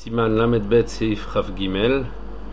Siman Lamed Bet Seif Rav Gimel.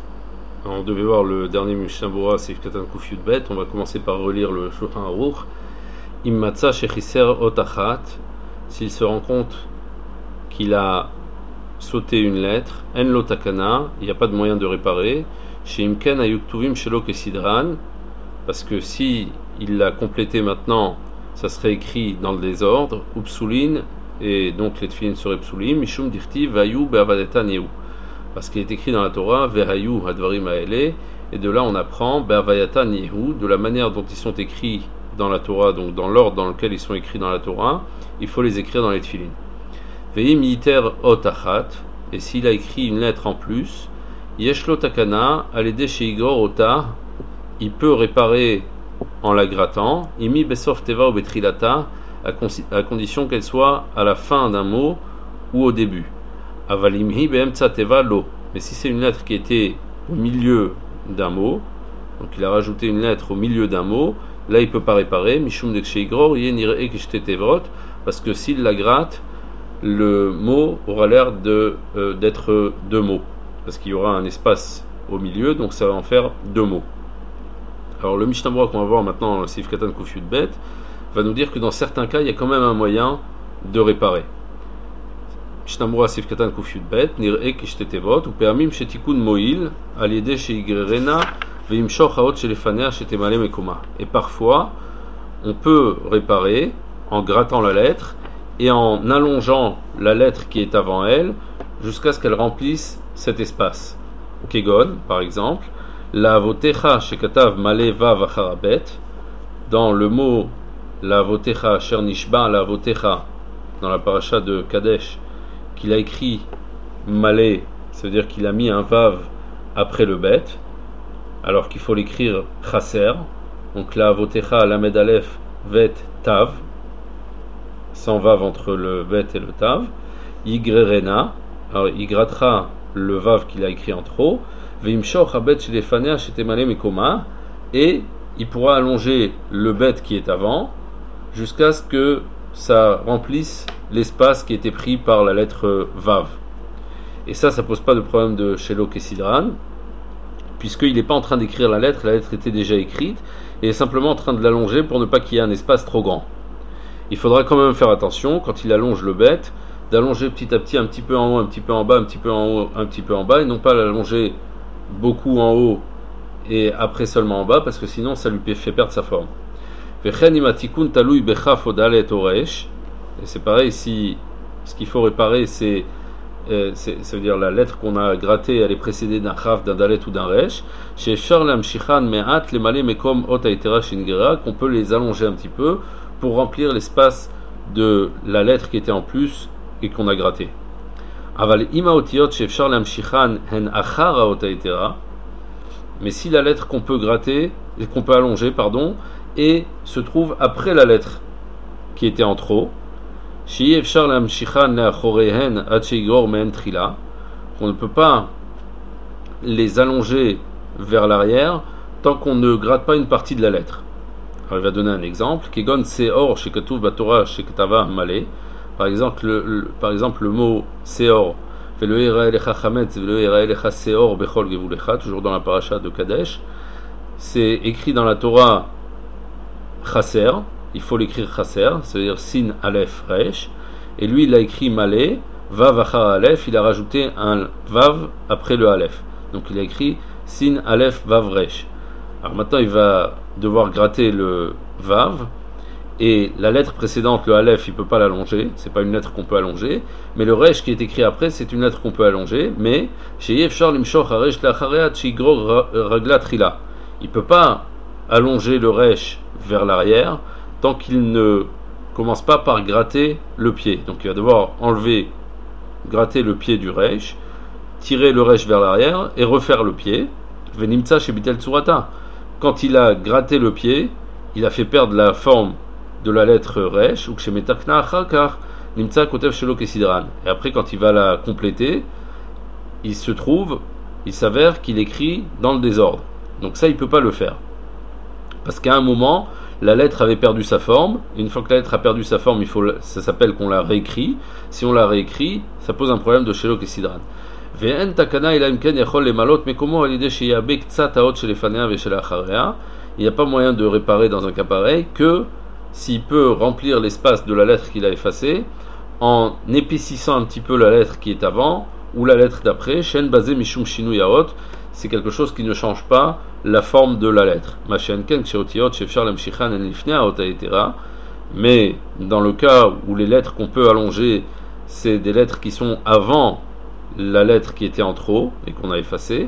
On devait voir le dernier Mishnah Berurah Seif Katan Kuf Yud Bet. On va commencer par relire le Shulchan Aruch. Immatza Shechiser Otachat. S'il se rend compte qu'il a sauté une lettre, En lo takana, il n'y a pas de moyen de réparer. Chez Imken Ayuktuvim Shelo Kesidran, parce que si il l'a complété maintenant, ça serait écrit dans le désordre. Upsulin, et donc les tefilin seraient psulim. Mishum dirti vayu be'avadetan yehu, parce qu'il est écrit dans la Torah vehayu hadvarim haele, et de là on apprend be'avayatan yehu, de la manière dont ils sont écrits dans la Torah, donc dans l'ordre dans lequel ils sont écrits dans la Torah, il faut les écrire dans les tefilin. Ve'im yiter otachat, et s'il a écrit une lettre en plus, yeshlo takana alede sheigor ota, il peut réparer en la grattant, imi besof teva ou betrilata, à condition qu'elle soit à la fin d'un mot ou au début. Avalimhi be'emtsa teva lo, mais si c'est une lettre qui était au milieu d'un mot, donc il a rajouté une lettre au milieu d'un mot, là il peut pas réparer, mishum deksheigror yenire ekishtetevot, parce que s'il la gratte, le mot aura l'air d'être deux mots, parce qu'il y aura un espace au milieu, donc ça va en faire deux mots. Alors le Mishnah Berurah qu'on va voir maintenant, Seif Katan Kuf Yud Bet, va nous dire que dans certains cas, il y a quand même un moyen de réparer. Mishnah Berurah Seif Katan Kuf Yud Bet, nir'e kishtetevot, ou permim shetikun moil, aliede sheigrena, veimshoch haot shelefanea shetemale mekoma. Et parfois, on peut réparer en grattant la lettre et en allongeant la lettre qui est avant elle jusqu'à ce qu'elle remplisse cet espace. Kegon, par exemple, la votecha shekatav male vav acharabet, dans le mot la votecha shernishba la votecha, dans la paracha de Kadesh, qu'il a écrit malé, ça veut dire qu'il a mis un vav après le bet, alors qu'il faut l'écrire chaser, donc la votecha lamed alef vet tav, sans vav entre le bet et le tav, yigrerena, alors il grattera le vav qu'il a écrit en trop, veimshoch habet shelefanea shetemale mekoma, et il pourra allonger le bet qui est avant jusqu'à ce que ça remplisse l'espace qui était pris par la lettre vav. Et ça pose pas de problème de shelo kesidran, puisqu'il n'est pas en train d'écrire la lettre était déjà écrite, et est simplement en train de l'allonger pour ne pas qu'il y ait un espace trop grand. Il faudra quand même faire attention, quand il allonge le bet, d'allonger petit à petit, un petit peu en haut, un petit peu en bas, un petit peu en haut, un petit peu en bas, et non pas l'allonger beaucoup en haut et après seulement en bas, parce que sinon ça lui fait perdre sa forme. Et c'est pareil, si ce qu'il faut réparer ça veut dire la lettre qu'on a grattée, elle est précédée d'un chaf, d'un dalet ou d'un resh, qu'on peut les allonger un petit peu pour remplir l'espace de la lettre qui était en plus et qu'on a gratté. Mais si la lettre qu'on peut gratter, qu'on peut allonger, et se trouve après la lettre qui était en trop, qu'on ne peut pas les allonger vers l'arrière tant qu'on ne gratte pas une partie de la lettre. Alors il va donner un exemple. Kegon seor shekatuv batorah shekatava malé. Par exemple le mot seor, toujours dans la paracha de Kadesh, c'est écrit dans la Torah chaser, il faut l'écrire chaser, c'est-à-dire sin aleph resh, et lui il a écrit malé, vav achar aleph, il a rajouté un vav après le aleph, donc il a écrit sin aleph vav resh. Alors maintenant il va devoir gratter le vav, et la lettre précédente, le aleph, il peut pas l'allonger, c'est pas une lettre qu'on peut allonger, mais le resh qui est écrit après, c'est une lettre qu'on peut allonger, mais il peut pas allonger le resh vers l'arrière tant qu'il ne commence pas par gratter le pied. Donc il va devoir gratter le pied du resh, tirer le resh vers l'arrière et refaire le pied. Venimtsa chez Bitel Tsurata. Quand il a gratté le pied, il a fait perdre la forme de la lettre resh, ou chez Metakna Achakar, Nimtsa Kotev Shelo Kesidran. Et après, quand il va la compléter, il s'avère qu'il écrit dans le désordre. Donc ça, il peut pas le faire. Parce qu'à un moment, la lettre avait perdu sa forme. Et une fois que la lettre a perdu sa forme, ça s'appelle qu'on la réécrit. Si on la réécrit, ça pose un problème de Shelo Kesidran. Ve'en takana ila imken yachol lemalot mekomo alideh sheyabe ktsat haot shelefanea ve'shelacharea. Il n'y a pas moyen de réparer dans un cas pareil que s'il peut remplir l'espace de la lettre qu'il a effacée en épaississant un petit peu la lettre qui est avant ou la lettre d'après. Shen basé mishum shinu yaot, c'est quelque chose qui ne change pas la forme de la lettre. Mais dans le cas où les lettres qu'on peut allonger, c'est des lettres qui sont avant la lettre qui était en trop et qu'on a effacée,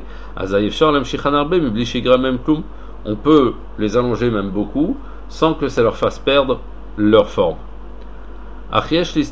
on peut les allonger même beaucoup sans que ça leur fasse perdre leur forme. Alors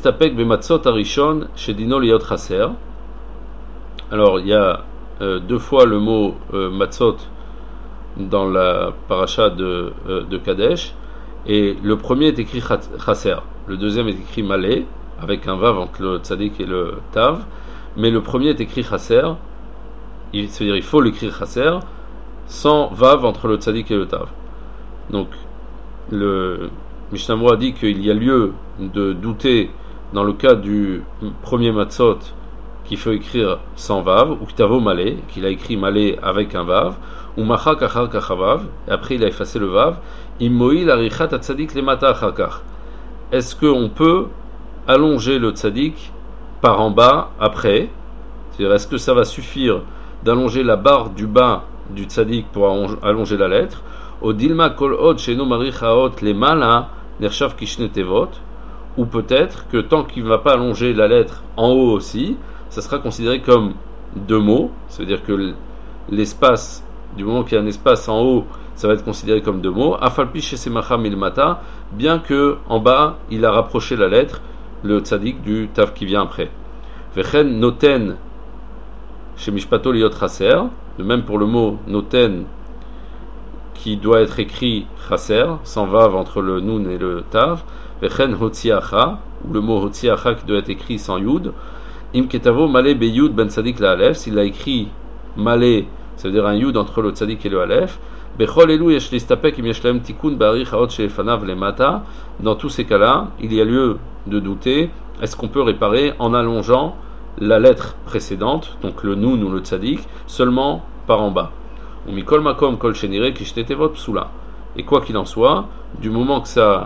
il y a deux fois le mot matzot dans la paracha de Kadesh, et le premier est écrit chaser, le deuxième est écrit malé avec un vav entre le tzadik et le tav, mais le premier est écrit chaser, c'est-à-dire il faut l'écrire chaser sans vav entre le tzadik et le tav. Donc le Mishnah Moura dit qu'il y a lieu de douter dans le cas du premier matzot qu'il faut écrire sans vav, ou ktavo malé, qu'il a écrit malé avec un vav, ou machak achar kachavav, et après il a effacé le vav, immoïl arichat atzadik lemata achakach. Est-ce qu'on peut allonger le tzadik par en bas après? C'est-à-dire, est-ce que ça va suffire d'allonger la barre du bas du tzadik pour allonger la lettre? Odilma kol od sheno marichaot lemala nershav kishne tevot, ou peut-être que tant qu'il ne va pas allonger la lettre en haut aussi, ça sera considéré comme deux mots, c'est-à-dire que l'espace, du moment qu'il y a un espace en haut, ça va être considéré comme deux mots. Afalpi shesemacha milmata, bien que en bas il a rapproché la lettre, le tzadik, du tav qui vient après. Vechen noten chez mishpato liot chaser, de même pour le mot noten qui doit être écrit chaser, sans vav entre le nun et le tav. Vechen hotziacha, ou le mot hotziacha qui doit être écrit sans yud. Im ketavo malé be yud ben tzadik la alef, s'il a écrit malé, ça veut dire un yud entre le tzadik et le alef. Bechol elu yesh listapek im yesh lahem tikun ba'arich haot shelefanav lemata. Dans tous ces cas-là, il y a lieu de douter, est-ce qu'on peut réparer en allongeant la lettre précédente, donc le nun ou le tzadik, seulement par en bas. Ou mikol makom kol shenire kishtetevot psula. Et quoi qu'il en soit, du moment que ça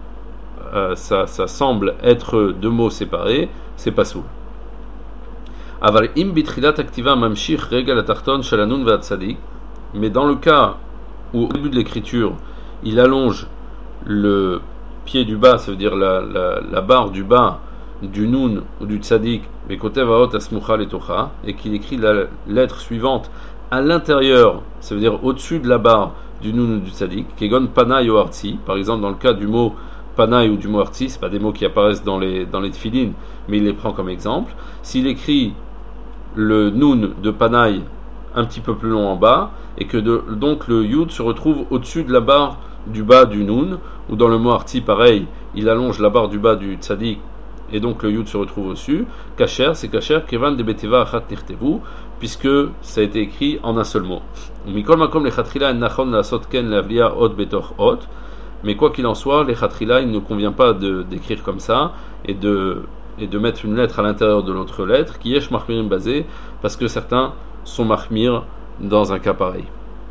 semble être deux mots séparés, c'est pas soul. Aval im bitrilat aktiva mamshich regal atarton shalanun ve'atzadik. Mais dans le cas où au début de l'écriture, il allonge le pied du bas, ça veut dire la barre du bas du nun ou du tzadik, et qu'il écrit la lettre suivante à l'intérieur, ça veut dire au-dessus de la barre du nun ou du tzadik, kegon panay ou artsi, par exemple dans le cas du mot panay ou du mot artsi, c'est pas des mots qui apparaissent dans les tefilines, mais il les prend comme exemple. S'il écrit le nun de panay un petit peu plus long en bas, et que donc le yud se retrouve au-dessus de la barre du bas du nun, ou dans le mot arti pareil, il allonge la barre du bas du tzadik, et donc le yud se retrouve au-dessus. Kacher, c'est kacher, kevan de beteva achat nirtevu, puisque ça a été écrit en un seul mot. Mikol makom lechatrila en nachon la sotken lavlia ot betoch ot, mais quoi qu'il en soit, lechatrila, il ne convient pas d'écrire comme ça, et de mettre une lettre à l'intérieur de l'autre lettre, qui est shmachmirim basé, parce que certains sont mahmir dans un cas pareil.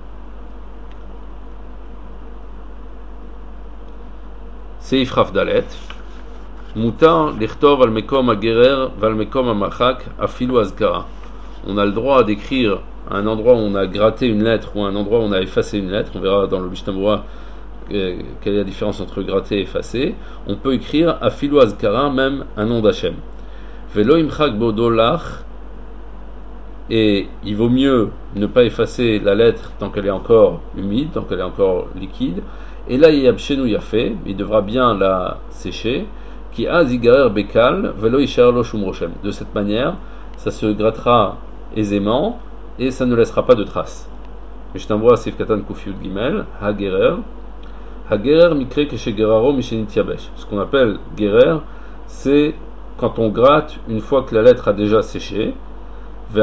Seif Raf Dalet. Mutar lichtov al mekom hagerer val mekom hamachak afilu azkara. On a le droit d'écrire à un endroit où on a gratté une lettre ou à un endroit où on a effacé une lettre. On verra dans le Mishnah Moura quelle est la différence entre gratter et effacer. On peut écrire afilu azkara, même un nom d'Hachem. Velo imchak bodolach. Et il vaut mieux ne pas effacer la lettre tant qu'elle est encore humide, tant qu'elle est encore liquide. Et là, yabshenu yafé, il devra bien la sécher. Qui a zigarer bekal, velo isher lo shum roshem. De cette manière, ça se grattera aisément et ça ne laissera pas de traces. Mishnah Sif Katan Kufiut Gimel, Hagerer. Hagerer mikre keshegeraro mishenit yabesh. Ce qu'on appelle gerer, c'est quand on gratte une fois que la lettre a déjà séché. Et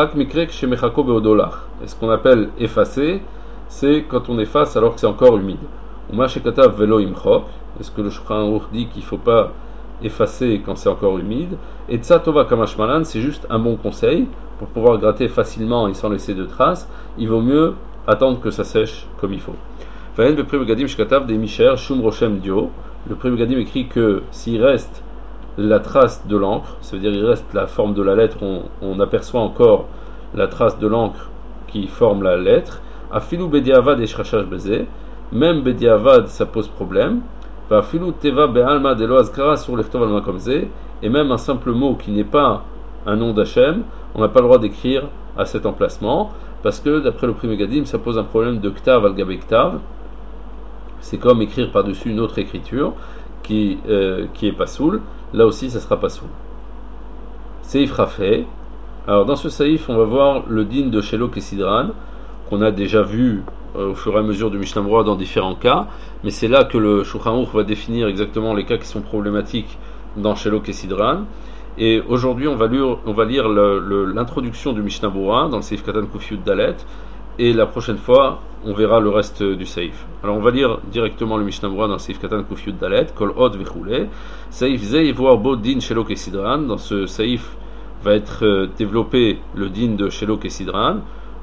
ce qu'on appelle effacer, c'est quand on efface alors que c'est encore humide. Est-ce que le Shulchan Aruch dit qu'il ne faut pas effacer quand c'est encore humide. Et Tsatova Kamashmalan, c'est juste un bon conseil pour pouvoir gratter facilement et sans laisser de traces. Il vaut mieux attendre que ça sèche comme il faut. Le Pri Megadim Shkatav des Misher Shum Roshem Dio. Le Pri Megadim écrit que s'il reste la trace de l'encre, ça veut dire il reste la forme de la lettre, on aperçoit encore la trace de l'encre qui forme la lettre. Afilou Bediavad et Shrashash Bezé, même Bediavad ça pose problème. Afilou Teva Be'alma de Loazkara sur l'Echtov Alma Komze, et même un simple mot qui n'est pas un nom d'Hachem, on n'a pas le droit d'écrire à cet emplacement, parce que d'après le Pri Megadim, ça pose un problème de Ktav al Gabe Ktav. C'est comme écrire par-dessus une autre écriture qui est pas soul. Là aussi, ça sera pas soul. Seif Rafé. Alors, dans ce saïf, on va voir le din de Shelo Kessidran, qu'on a déjà vu au fur et à mesure du Mishnah Berurah dans différents cas, mais c'est là que le Shulchan Aruch va définir exactement les cas qui sont problématiques dans Shelo Kessidran. Et aujourd'hui, on va lire l'introduction du Mishnah Berurah dans le saïf Katan Kuf Yud Dalet, et la prochaine fois, on verra le reste du saïf. Alors, on va lire directement le Mishnah Berurah dans le saïf Katan Kuf Yud Dalet, Kol Od Vechule, saïf Ze Yivuar Bo Din Shelo Kessidran. Dans ce saïf va être développé le din de Shelo Kessidran,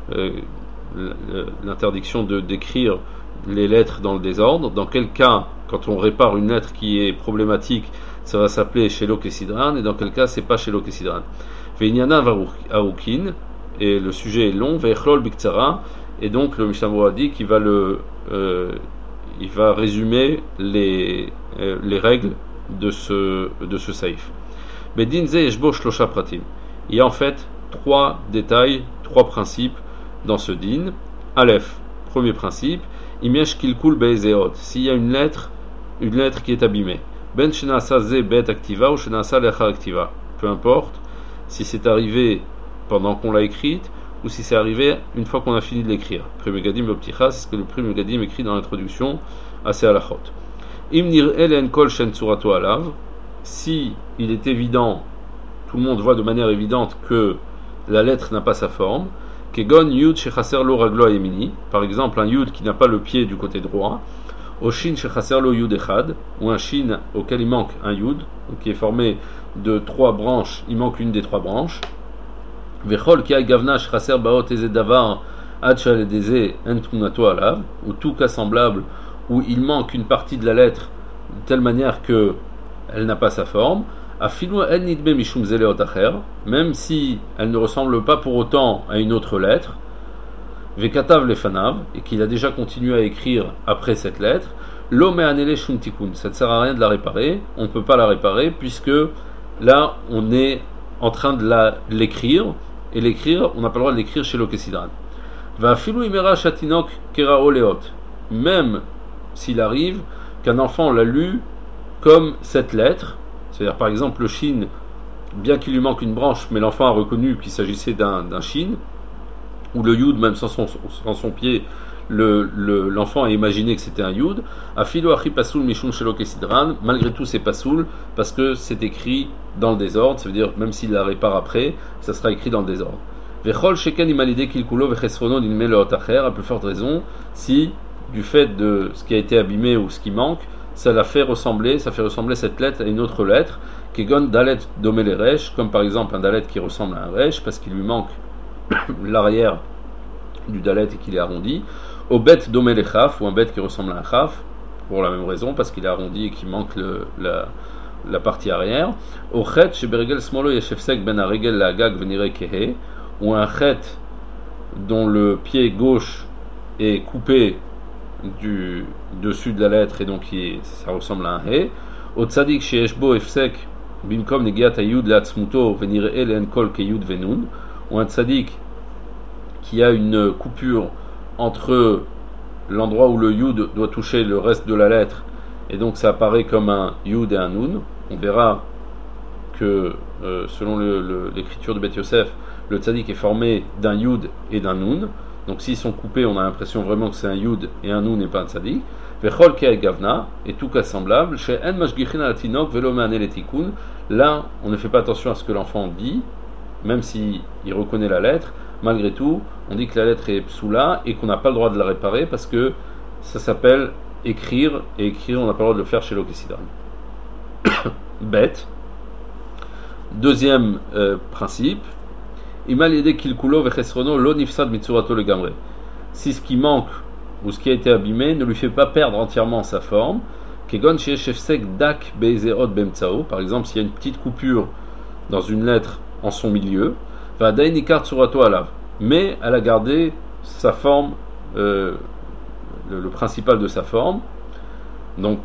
l'interdiction d'écrire les lettres dans le désordre. Dans quel cas, quand on répare une lettre qui est problématique, ça va s'appeler Shelo Kessidran, et dans quel cas c'est pas Shelo Kessidran. Veinyana Arukin, et le sujet est long, Veichlol Biktsara, et donc le Mishnah Berurah dit qu'il va il va résumer les règles de ce saïf. Bedin Ze Yeshbo Shlosha Pratim. Il y a en fait 3 détails, 3 principes dans ce din. Aleph, premier principe, Imyesh Kilkul Be'ezeot. S'il y a une lettre qui est abîmée. Ben Shenasa Ze Bet Activa ou Shenasa Lecha Activa. Peu importe si c'est arrivé pendant qu'on l'a écrite ou si c'est arrivé une fois qu'on a fini de l'écrire. Pri Megadim B'Pticha, c'est ce que le Pri Megadim écrit dans l'introduction à ces halachot. Im Nir'e Len Kol Shen Tzurato Alav. Si il est évident, tout le monde voit de manière évidente que la lettre n'a pas sa forme, Kegon Yud Shechaser Lo Raglo Yemini, par exemple un Yud qui n'a pas le pied du côté droit, au Shin Shechaser Lo Yud Echad, ou un Shin auquel il manque un Yud, qui est formé de 3 branches, il manque une des 3 branches, Vechol Ki Gavna Shechaser Baot Eze Davar Ad Shaledeze Entrunato Alav, ou tout cas semblable, où il manque une partie de la lettre de telle manière que elle n'a pas sa forme, même si elle ne ressemble pas pour autant à une autre lettre, Vekatav lefanav, et qu'il a déjà continué à écrire après cette lettre, lo me'anele shum tikun, ça ne sert à rien de la réparer, on ne peut pas la réparer puisque là on est en train de l'écrire, et l'écrire, on n'a pas le droit de l'écrire chez l'Okesidran. Va filu imera shatinok kera oleot, même s'il arrive qu'un enfant l'a lu comme cette lettre, c'est-à-dire par exemple le shin, bien qu'il lui manque une branche, mais l'enfant a reconnu qu'il s'agissait d'un shin, ou le yud, même sans son pied, l'enfant a imaginé que c'était un yud. Afilo achi pasoul mishum shelo kesidran, malgré tout c'est pasoul, parce que c'est écrit dans le désordre, ça veut dire même s'il la répare après, ça sera écrit dans le désordre. Vechol sheken imalide kilkulo vechesrono din meleot acher, à plus forte raison, si du fait de ce qui a été abîmé ou ce qui manque, ça fait ressembler cette lettre à une autre lettre, qui gon dalet domele resh, comme par exemple un dalet qui ressemble à un resh, parce qu'il lui manque l'arrière du dalet et qu'il est arrondi, au bet domele chaf, ou un bet qui ressemble à un chaf, pour la même raison, parce qu'il est arrondi et qu'il manque la partie arrière, au chet shebergel smolo yeshefsek ben aregel la gag venire kehe, ou un chet dont le pied gauche est coupé du dessus de la lettre et donc ça ressemble à un he. Au tzadik sheyeshbo efsek bimkom negiat ayud leatzmuto venire elen kol keyud venun, ou un tzadik qui a une coupure entre l'endroit où le yud doit toucher le reste de la lettre et donc ça apparaît comme un yud et un nun. On verra que selon l'écriture de Beth Yosef, le tzadik est formé d'un yud et d'un nun. Donc s'ils sont coupés, on a l'impression vraiment que c'est un yud et un nun et pas un tzadik. Vechol kei gavna, et tout cas semblable. Chez en mashgichin alatinok velo me'anel etikun. Là, on ne fait pas attention à ce que l'enfant dit, même s'il reconnaît la lettre. Malgré tout, on dit que la lettre est psoula et qu'on n'a pas le droit de la réparer parce que ça s'appelle écrire, et écrire, on n'a pas le droit de le faire chez l'Okesidran. bête. Deuxième principe, Imal yede kilkulo vechesrono lo nifsad mitsurato le gamre. Si ce qui manque ou ce qui a été abîmé ne lui fait pas perdre entièrement sa forme, kegon sheshefsek dak beizerot bemtsao, par exemple s'il y a une petite coupure dans une lettre en son milieu, va dainikar tsurato alav, mais elle a gardé sa forme, le principal de sa forme, donc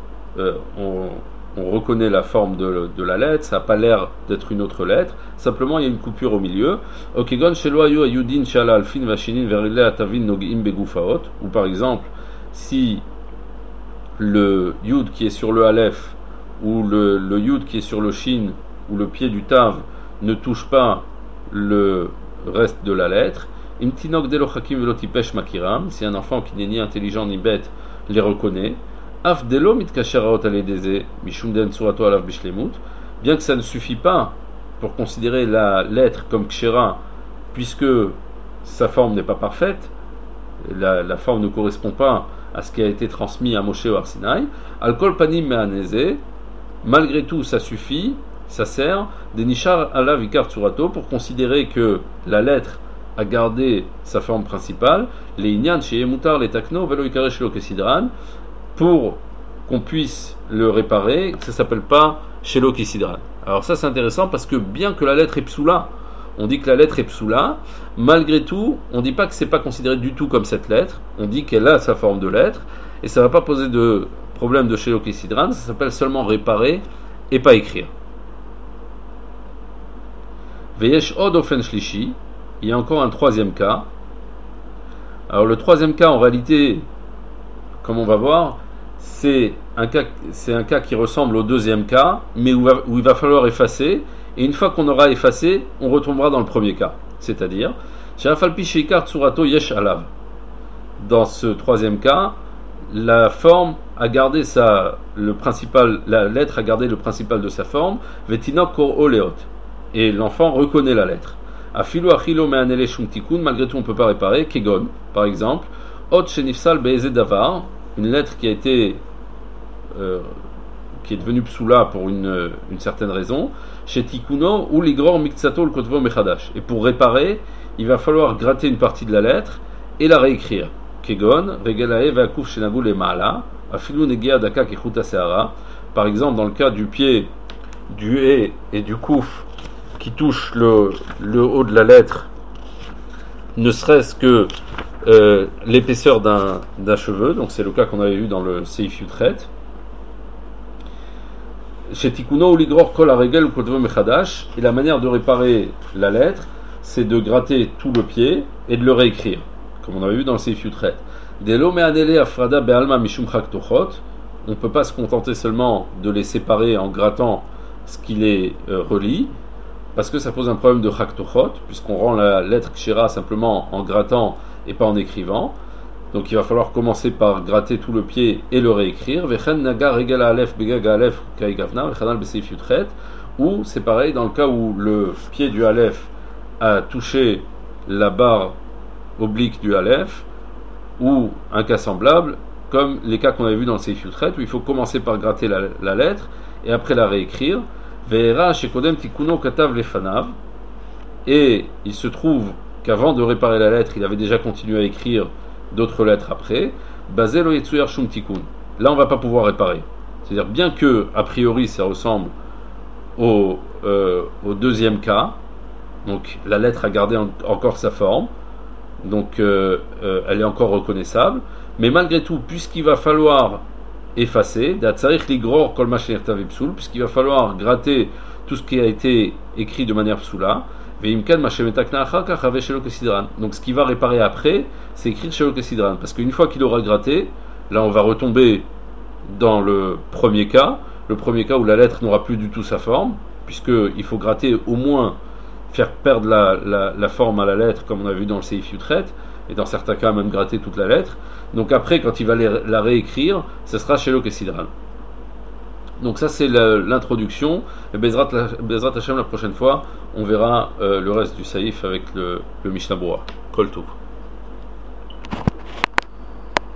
on reconnaît la forme de la lettre, ça n'a pas l'air d'être une autre lettre, simplement il y a une coupure au milieu. Okegon shelo ayu ayudin shala alfin vashinin verile atavin nogim begufaot, ou par exemple, si le yud qui est sur le aleph, ou le yud qui est sur le shin, ou le pied du tav, ne touche pas le reste de la lettre, imtinok delochakim velotipesh makiram, si un enfant qui n'est ni intelligent ni bête les reconnaît, Afdelo mitkasheraot aledeze mishum den surato alav bishlemut, bien que ça ne suffit pas pour considérer la lettre comme kshera, puisque sa forme n'est pas parfaite, la forme ne correspond pas à ce qui a été transmis à Moshe ou à Sinaï, al kol panim me'aneze, malgré tout ça suffit, ça sert, des nishar alav ikar surato, pour considérer que la lettre a gardé sa forme principale, les inyan chez Mutar, les takno, velo ikare shelo kesidran, pour qu'on puisse le réparer, ça ne s'appelle pas Shelo Kisidran. Alors ça c'est intéressant parce que bien que la lettre est psoula, on dit que la lettre est psoula, malgré tout, on ne dit pas que c'est pas considéré du tout comme cette lettre, on dit qu'elle a sa forme de lettre, et ça ne va pas poser de problème de Shelo Kisidran, ça s'appelle seulement réparer et pas écrire. Veyesh od ofen shlishi, il y a encore un troisième cas. Alors le troisième cas en réalité, comme on va voir, c'est un cas qui ressemble au deuxième cas, mais où il va falloir effacer, et une fois qu'on aura effacé, on retombera dans le premier cas. C'est-à-dire, dans ce troisième cas, la forme a gardé la lettre a gardé le principal de sa forme, et l'enfant reconnaît la lettre. Malgré tout, on ne peut pas réparer. Kegon, par exemple, une lettre qui est devenue psoula pour une certaine raison, chez Tikuno ou Ligror Miktsato le Kotvo Mechadash. Et pour réparer, il va falloir gratter une partie de la lettre et la réécrire. Kegon, Regalae Vakuf Shenagu le Maala, Afilu Negia Daka Kechuta Seara. Par exemple, dans le cas du pied, du hé et du kouf qui touchent le haut de la lettre, ne serait-ce que l'épaisseur d'un cheveu, donc c'est le cas qu'on avait vu dans le Seif Yutret. Chez Tikuno ou Ligror Kol Aregel ou Kotvo Mechadash, et la manière de réparer la lettre, c'est de gratter tout le pied et de le réécrire, comme on avait vu dans le Seif Yutret. Delo me'anele afrada be'alma mishum chaktochot, on ne peut pas se contenter seulement de les séparer en grattant ce qui les relie, parce que ça pose un problème de chaktochot, puisqu'on rend la lettre kshira simplement en grattant et pas en écrivant. Donc il va falloir commencer par gratter tout le pied et le réécrire. Ou c'est pareil dans le cas où le pied du Aleph a touché la barre oblique du Aleph, ou un cas semblable, comme les cas qu'on avait vu dans le Seif Yutret, où il faut commencer par gratter la lettre et après la réécrire. Et il se trouve qu'avant de réparer la lettre, il avait déjà continué à écrire d'autres lettres après. Là, on ne va pas pouvoir réparer. C'est-à-dire, bien que, a priori, ça ressemble au deuxième cas, donc la lettre a gardé encore sa forme, donc elle est encore reconnaissable, mais malgré tout, puisqu'il va falloir effacer, puisqu'il va falloir gratter tout ce qui a été écrit de manière psoula, donc ce qui va réparer après, c'est écrire Shelo Kesidran, parce qu'une fois qu'il aura gratté, là on va retomber dans le premier cas où la lettre n'aura plus du tout sa forme, puisqu'il faut gratter au moins, faire perdre la forme à la lettre, comme on a vu dans le Seif Yutret, et dans certains cas même gratter toute la lettre. Donc après, quand il va la réécrire, ce sera Shelo Kesidran. Donc ça c'est l'introduction, et Bezrat Hashem la prochaine fois, on verra le reste du Saïf avec le Mishnah Berurah. Kol Tov.